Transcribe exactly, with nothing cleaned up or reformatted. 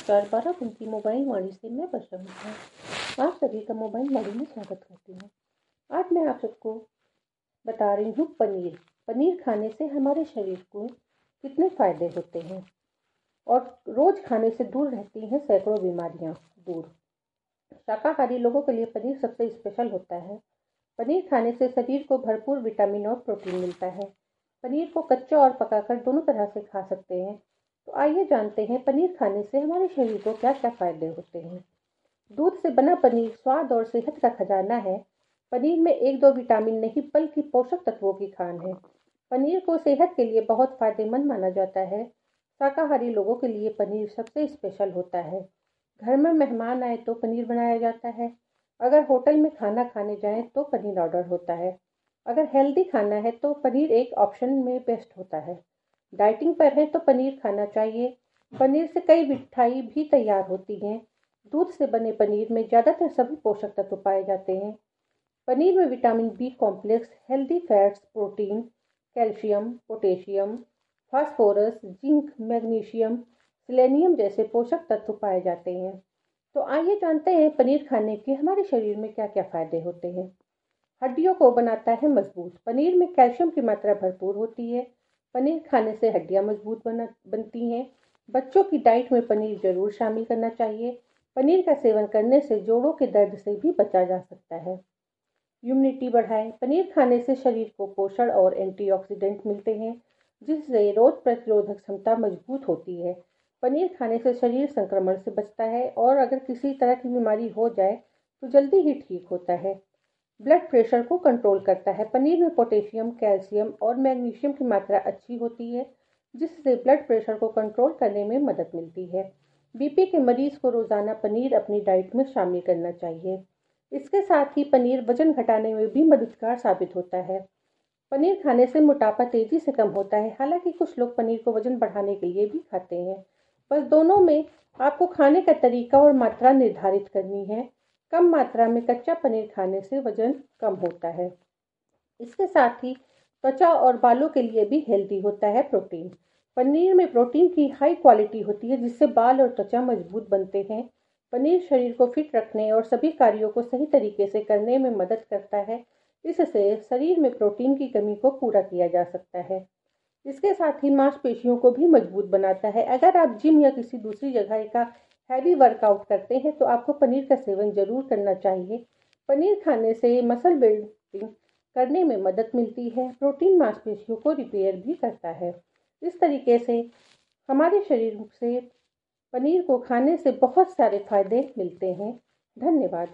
नमस्कार, बाराबंकी मोबाइल वाणी से मैं वर्षा मिश्रा आप सभी का मोबाइल वाणी में स्वागत करती हूँ। आज मैं आप सबको बता रही हूँ पनीर पनीर खाने से हमारे शरीर को कितने फायदे होते हैं और रोज खाने से दूर रहती हैं सैकड़ों बीमारियाँ दूर। शाकाहारी लोगों के लिए पनीर सबसे स्पेशल होता है। पनीर खाने से शरीर को भरपूर विटामिन और प्रोटीन मिलता है। पनीर को कच्चा और पकाकर दोनों तरह से खा सकते हैं। तो आइए जानते हैं पनीर खाने से हमारे शरीर को क्या क्या फायदे होते हैं। दूध से बना पनीर स्वाद और सेहत का खजाना है। पनीर में एक दो विटामिन नहीं बल्कि पोषक तत्वों की खान है। पनीर को सेहत के लिए बहुत फायदेमंद माना जाता है। शाकाहारी लोगों के लिए पनीर सबसे स्पेशल होता है। घर में मेहमान आए तो पनीर बनाया जाता है। अगर होटल में खाना खाने जाएं तो पनीर ऑर्डर होता है। अगर हेल्दी खाना है तो पनीर एक ऑप्शन में बेस्ट होता है। डाइटिंग पर है तो पनीर खाना चाहिए। पनीर से कई मिठाई भी तैयार होती हैं। दूध से बने पनीर में ज़्यादातर सभी पोषक तत्व पाए जाते हैं। पनीर में vitamin B complex, healthy fats, protein, calcium, potassium, phosphorus, zinc, magnesium, selenium जैसे पोषक तत्व पाए जाते हैं। तो आइए जानते हैं पनीर खाने के हमारे शरीर में क्या क्या फायदे होते हैं। हड्डियों को बनाता है मजबूत। पनीर में कैल्शियम की मात्रा भरपूर होती है। पनीर खाने से हड्डियां मजबूत बना बनती हैं। बच्चों की डाइट में पनीर जरूर शामिल करना चाहिए। पनीर का सेवन करने से जोड़ों के दर्द से भी बचा जा सकता है। इम्यूनिटी बढ़ाए। पनीर खाने से शरीर को पोषण और एंटीऑक्सीडेंट मिलते हैं, जिससे रोग प्रतिरोधक क्षमता मजबूत होती है। पनीर खाने से शरीर संक्रमण से बचता है और अगर किसी तरह की बीमारी हो जाए तो जल्दी ही ठीक होता है। ब्लड प्रेशर को कंट्रोल करता है। पनीर में पोटेशियम, कैल्शियम और मैग्नीशियम की मात्रा अच्छी होती है, जिससे ब्लड प्रेशर को कंट्रोल करने में मदद मिलती है। बीपी के मरीज को रोजाना पनीर अपनी डाइट में शामिल करना चाहिए। इसके साथ ही पनीर वजन घटाने में भी मददगार साबित होता है। पनीर खाने से मोटापा तेजी से कम होता है। हालांकि कुछ लोग पनीर को वजन बढ़ाने के लिए भी खाते हैं। बस दोनों में आपको खाने का तरीका और मात्रा निर्धारित करनी है। कम मात्रा में कच्चा पनीर खाने से वजन कम होता है। इसके साथ ही त्वचा और बालों के लिए भी हेल्दी होता है। प्रोटीन पनीर में प्रोटीन की हाई क्वालिटी होती है, जिससे बाल और त्वचा मजबूत बनते हैं। पनीर शरीर को फिट रखने और सभी कार्यों को सही तरीके से करने में मदद करता है। इससे शरीर में प्रोटीन की कमी को पूरा किया जा सकता है। इसके साथ ही मांसपेशियों को भी मजबूत बनाता है। अगर आप जिम या किसी दूसरी जगह का हैवी वर्कआउट करते हैं तो आपको पनीर का सेवन जरूर करना चाहिए। पनीर खाने से मसल बिल्डिंग करने में मदद मिलती है। प्रोटीन मांसपेशियों को रिपेयर भी करता है। इस तरीके से हमारे शरीर से पनीर को खाने से बहुत सारे फायदे मिलते हैं। धन्यवाद।